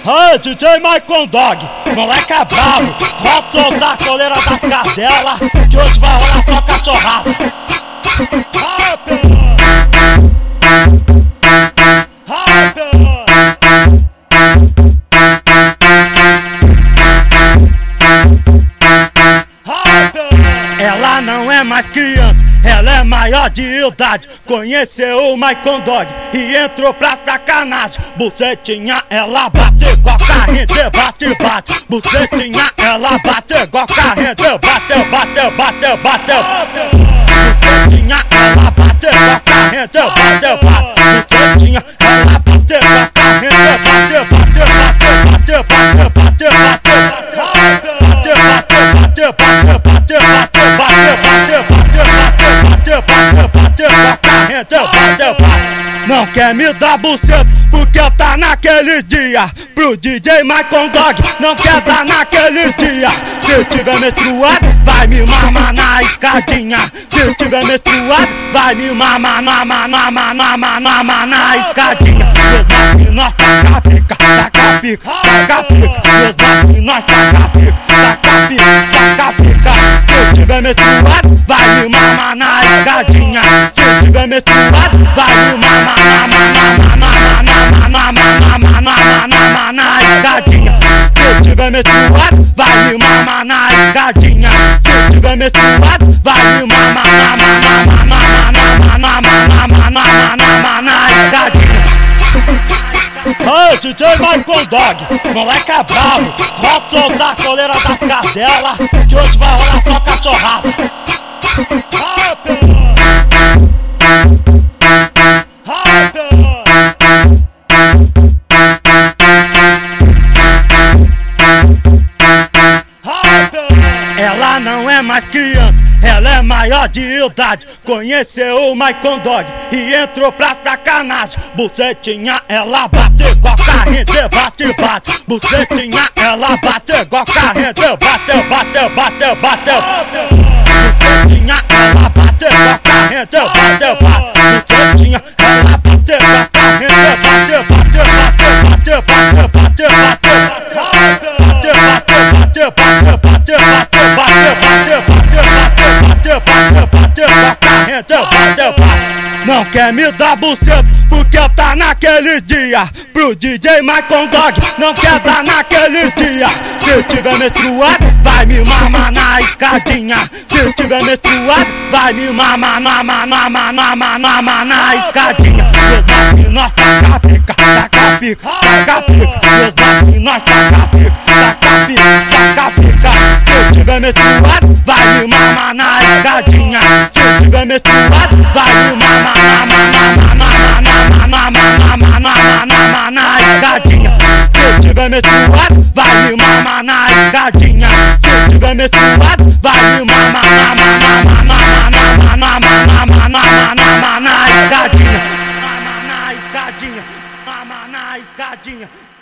Hey, DJ Michael Dog, moleque é bravo, roda soltar a coleira das cadelas, que hoje vai rolar só cachorrada. Ai, ela não é mais criança, ela é maior de idade. Conheceu o Michael Dog e entrou pra sacanagem. Bucetinha, ela bate igual carrinho de bate-bate. Bucetinha, ela bate igual carrinho de bate-bate. Bucetinha, ela bate igual carrinho de bate-bate. Bucetinha, ela bate igual carrinho de bate-bate. Não quer me dar buceta porque tá naquele dia. Pro DJ Michael Dog não quer dar naquele dia. Se tiver menstruado, vai me mamar na escadinha. Se tiver menstruado, vai me mamar na escadinha. Mesmo assim nós taca pica. Mesmo assim nós taca pica. Se tiver menstruado, vai me mamar na escadinha. Se tiver menstruado, vai me mamar na escadinha. Se tiver menstruado, vai me mamar na escadinha. Se tiver menstruado, vai me mamar na escadinha. Hey, DJ Michael Dog, moleque é bravo, roda soltar a coleira das cadelas, que hoje vai rolar só cachorrada. Ela não é mais criança, ela é maior de idade. Conheceu o Michael Dog e entrou pra sacanagem. Bucetinha, ela bate igual carrinho de bate-bate. Bucetinha, ela bate igual carrinho de bate-bate. Bucetinha, ela bate igual carrinho de bate-bate. Bucetinha, ela bate igual carrinho de Não quer me dar buceta porque tá naquele dia. Pro DJ Michael Dog não quer dar naquele dia. Se tiver menstruado, vai me mamar na escadinha. Se tiver menstruado, vai me mamar na escadinha. Mesmo assim nós taca pica. Mesmo assim nós taca pica. Se tiver menstruado, vai me mamar na escadinha. Se tiver menstruado, vai me mamar na escadinha. Se tiver menstruado, vai me mamar na escadinha. Se tiver menstruado, vai me mamar na escadinha.